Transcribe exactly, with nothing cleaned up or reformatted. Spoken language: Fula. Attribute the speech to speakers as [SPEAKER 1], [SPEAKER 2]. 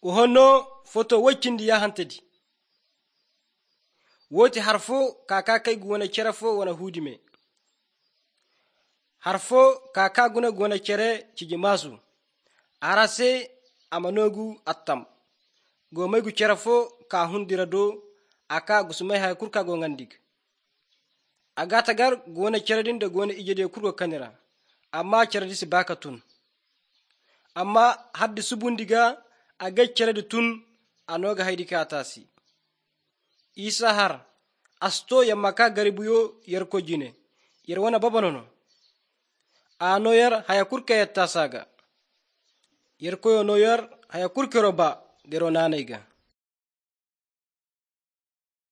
[SPEAKER 1] Kuhono foto wacindi ya hantadi. Woti harfo kaka kai gona cerafo wana hudime. Harfo kaka guna gona cere ciji masu. Arase amanogu attam. Gomaigu cerafo ka hundirado aka gusumai hay kurka gongandig. Agatagar gona ceradin da gona ijede kurgo kanira. Amma ceradisi bakatun. Amma haddi subundiga aga ceradi tun anoga haidika atasi. Isa har asto yamaka garibuyo yarko jine. Yarwana babanono. Ano yar hayakurka yattasaga. Yarko yo no yar hayakurka roba gero nanaiga.